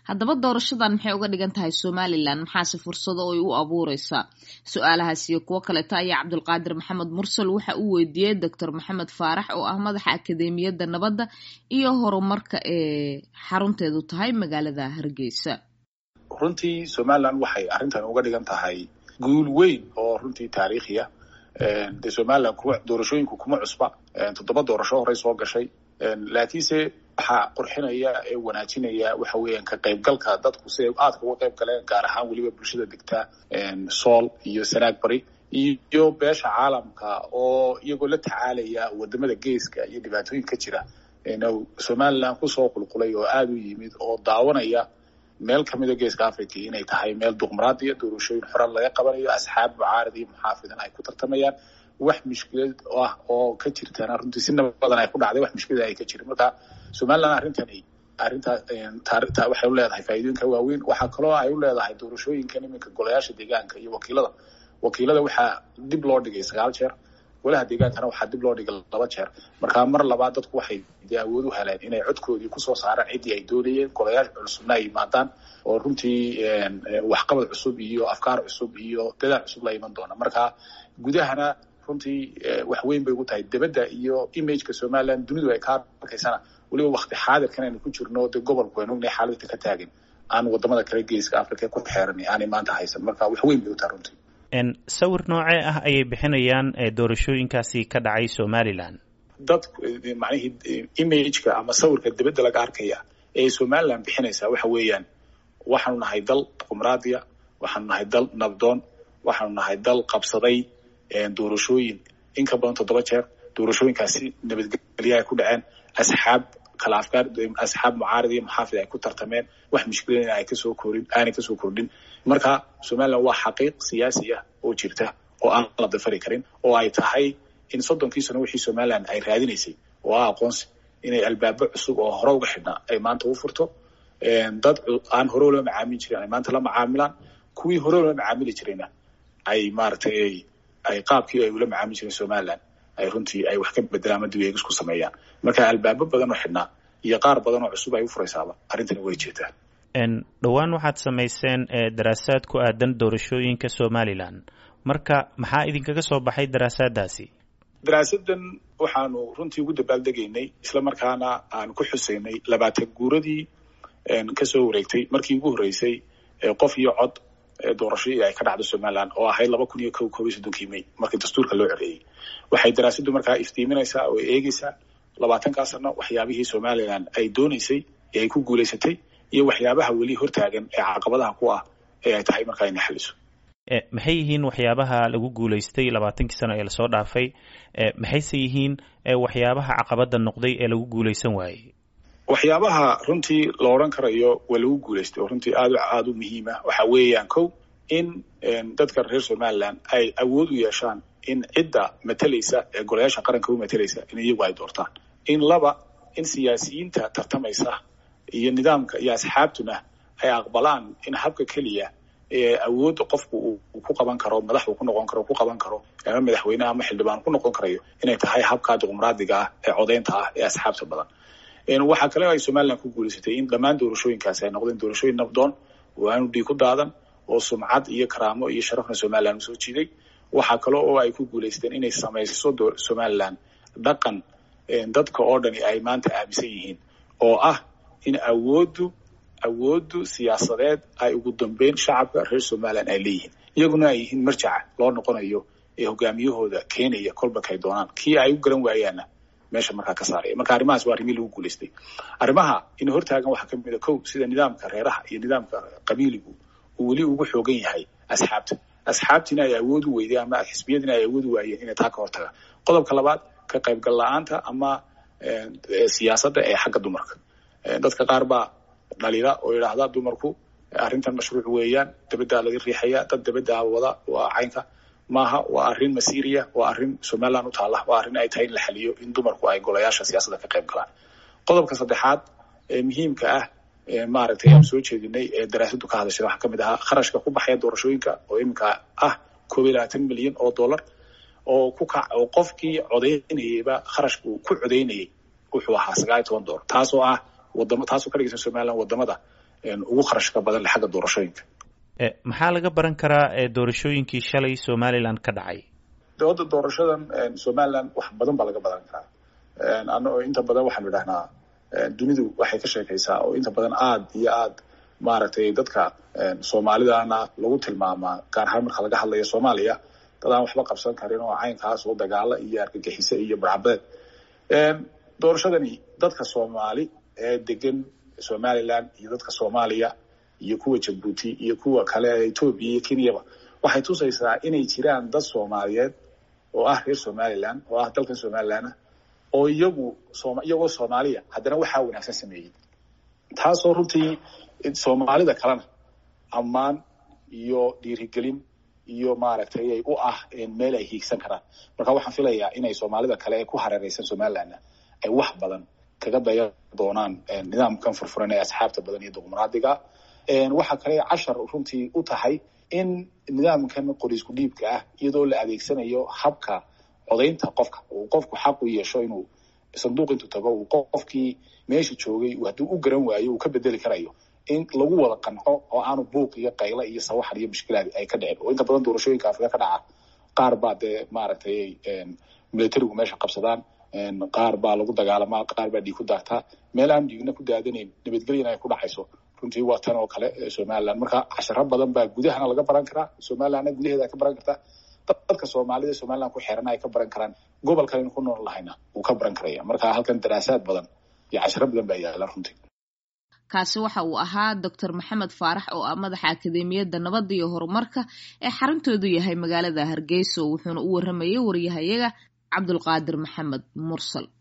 haddaba doorashadan maxay uga dhigan tahay Somaliland maxaase fursado ay u abuureysaa su'aalahaas iyo kuwo kale ayaa Cabdulqaadir Maxamed Mursal waxa uu weydiiyay Dr. Maxamed Faarax oo ah madaxa Akadeemiyadda Nabadda iyo Horumarka ee xarunteedu tahay magaalada Hargeysa. runtii Somaliland waxay arrintan uga dhigan tahay guul weyn oo runtii taariikhi ah Somaliland doorashooyinku kuma cusba 7 doorasho hore soo gashay laakiinse waxa qurxinaya ee wanaajinaya waxa weeyaan ka qaybgalka dadku si aad uga qayb galeen gaar ahaan waliba bulshada degta Sool iyo Sanaag Bari iyo beesha caalamka oo iyagoo la tacaalaya wadamada geeska iyo dhibaatooyinka jira Somaliland ku soo qulqulay oo aad u yimid oo daawanaya meel kamid ah geeska Afrika inay tahay meel dimuqraadiya doorashooyin xor laga qabanayo asxaab mucaarad iyo muxaafidan ay ku tartamayaan wax mushkilad ah oo ka jirtaan runtii si nabadan ay ku dhacday wax mushkilad ay ka jirin marka Somaliland arrinta waxay u leedahay faa'iidooyin waaweyn waxa kale oo ay u leedahay doorashooyinkan iminka golayaasha deegaanka iyo wakiilada waxa dib loo dhigay 9 jeer golaha deegaankana waxa dib loo dhigay 2 jeer marka mar labaad dadku waxay awood u heleen inay codkoodii ku soo saaraan cidii ay doonayeen golayaasha cusubna ay maadaan oo runtii wax qabad cusub iyo afkaar cusub iyo dadaal cusub la iman doona marka gudahana runtii wax weyn bay ugu tahay dibadda iyo image-ka Somaliland dunidu ay ka arkaysana waliba waqti xaadirkan aynu ku jirno gobolku aynu ognahay xaaladda ka taagan aan wadamada kale geeska Afrika ku xeeran aanay maanta haysan marka wax weyn bay u tahay runtii sawir noocee ah ayay bixinayaan doorashooyinkaasi ka dhacay Somaliland dadku macnaheedu image-ka ama sawirka dibadda laga arkaya ee Somaliland bixinaysa waxa weeyaan waxaanu nahay dal dimuqraadiya waxaanu nahay dal nabdoon waxaanu nahay dal qabsaday doorashooyin in ka badan 7 jeer doorashooyinkaasi nabadgelyo ay ku dhaceen asxaab kala afkaar asxaab mucaarad iyo muxaafid ay ku tartameen wax mushkilada ay ka soo kordhin marka Somaliland waa xaqiiq siyaasi ah oo jirta oo aan la dafari karin oo ay tahay in 30 sano wixii Somaliland ay raadinaysay oo aqoonsi inay albaabo cusub oo hore uga xidhnaa ay maanta u furto dad aan hore loo macaamil jirin ay maanta la macaamilaan kuwii hore loo macaamili jirayna ay maartay ay qaabkii ay ula macaamil jireen Somaliland ay runtii ay wax ka bedelaan ama dib isku sameeyaan marka albaabo badan oo xidhnaa iyo qaar badan oo cusub ay u furaysaaba arrintan way jeetaa dhawaan waxaad samayseen daraasaad ku aadan doorashooyinka Somaliland marka maxaa idinkaga soo baxay daraasadaasi daraasadan waxaanu runtii ugu dabaaldegaynay isla markaana aan ku xusaynay 20 guuradii ka soo wareegtay markii ugu horeysay qof iyo cod doorashadii ay ka dhacdo Somaliland oo ahayd 2013 May markii dastuurka loo codeeyay waxay daraasadu markaa iftiiminaysaa oo eegaysaa 20 sano waxyaabihii Somaliland ay doonaysay ee ay ku guuleysatay iyo waxyaabaha wali hortaagan ee caqabadaha ku ah ee ay tahay markaa in xaliso maxay yihiin waxyaabaha lagu guuleystay 20 sano ee la soo dhaafay maxayse yihiin waxyaabaha caqabada noqday ee lagu guuleysan waayay waxyaabaha runtii la oran karayo waa lagu guuleystay oo runtii aad u muhiim ah waxa weeyaan in dadka reer Somaliland ay awood u yeeshaan in cidda matalaysa ee golayaasha qaranka u matalaysa in iyagu ay doortaan in in siyaasiyiinta tartamaysa iyo nidaamka iyo asxaabtuna ay aqbalaan in habka kaliya ee awood qofku uu ku qaban karo madaxu ku noqon karo ku qaban karo ama madaxweyne ama xildhibaan ku noqon karayo inay tahay habka dimuqraadiga ah ee codeynta ah ee asxaabta badan waxa kale oo ay Somaliland ku guuleysatay in dhammaan doorashooyinkaas ay noqdeen doorashooyin nabdoon oo aanu dhiig ku daadan oo sumcad iyo karaamo iyo sharafna Somaliland soo jiiday waxa kale oo ay ku guuleysteen inay samayso Somaliland dhaqan dadka oo dhan ay maanta aaminsan yihiin oo ah in awoodu siyaasadeed ay ugu dambeyn shacabka reer Somaliland ay leeyihiin iyaguna ay yihiin marjaca loo noqonayo ee hogaamiyahooda Kenya kolba kay doonaan kii ay u garan waayaan meesha markaa ka saaray marka arrimahaas waa arrimo lagu guuleystay arrimaha in hortaagan waxa kamid ah sida nidaamka reeraha iyo nidaamka qabiiligu uu wali ugu xoogan yahay asxaabtina ay awood u weydeen ama xisbiyadina ay awood u waayeen inay taa ka hortagaan qodobka labaad ka qaybgal la'aanta ama siyaasadda ee xagga dumarka dadka qaar baa dhaliila oo yiraahda dumarku arrintan mashruuc weeyaan dibadda laga riixaya dad dibadda wada waa caynka maaha waa arrin masiiriya waa arrin Somaliland u taala waa arrin ay tahay in la xaliyo in dumarku ay golayaasha siyaasadda ka qayb galaan qodobka saddexaad ee muhiimka ah maaragtay aan soo jeedinay ee daraasadu ka hadashay waxa kamid ah kharashka ku baxaya doorashooyinka oo imika ah $12 milyan oo qofkii codeynayba kharashku ku codeynayay wuxuu ahaa $19 taasoo ka dhigaysa Somaliland wadamada ugu kharashka badan le xagga doorashooyinka. maxaa laga baran karaa doorashooyinkii shalay somaliland ka dhacay? dooda doorashadan somaliland wax badan baa laga baran karaa. anoo inta badan waxaanu idhahnaa dunidu waxay ka sheekaysaa oo inta badan aad iyo aad maaragtay dadka soomaalidana lagu tilmaamaa gaar ahaan marka laga hadlayo soomaaliya dad aan waxba qabsan karin oo caynkaas oo dagaalo iyo argagixise iyo barcabeed. doorashadani dadka soomaali ee degan somaliland iyo dadka soomaaliya iyo kuwa jabuuti iyo kuwa kale ee etoobiya iyo kenyaba waxay tusaysaa inay jiraan dad soomaaliyeed oo ah reer somaliland oo ah dalkan somaliland oo iyagoo soomaaliya haddana waxaa wanaagsan sameeyey, taasoo runtii soomaalida kalena ammaan iyo dhiirigelin iyo maaragtay ay u ah meel ay hiigsan karaan. marka waxaan filayaa inay soomaalida kale ee ku hareereysan somalilandna ay wax badan kaga dayan doonaan nidaamkan furfuran ee asxaabta badan iyo dimuqraadiga. waxaa kale cashar runtii u tahay in nidaamkan qorisku dhiibka ah iyadoo la adeegsanayo habka codaynta uu qofku xaq u yeesho inuu sanduuq intuu tago uu qofkii meesha joogay hadduu u garan waayo uu ka bedeli karayo in lagu wada qanco oo aanu buuq iyo qaylo iyo sawaxan iyo mushkilaad ay ka dhicin. oo inta badan doorashooyinka Afrika ka dhaca qaar baa dee maaragtay militarigu meesha qabsadaan, qaar baa lagu dagaalamaa, qaar baa dhiig ku daataa, meel aan dhiigna ku daadanayn nabadgelyana ay ku dhacayso. runtii waa tan oo kale somaliland. marka casharo badan baa gudahana laga baran karaa, somalilandna gudaheeda ka baran kartaa, dadka soomaalida somaliland ku xiran ay ka baran karaan, gobolkan in ku nool lahayna uu ka baran karaya. marka halkan daraasaad badan iyo casharo badan baa yaala runtii. kaasi waxa uu ahaa Dr. Maxamed Faarax oo ah madaxa Akademiyadda Nabadda iyo Horumarka ee xaruntoodu yahay magaalada Hargeysa, wuxuuna u waramayay wariyahayaga Cabdulqaadir Maxamed Mursal.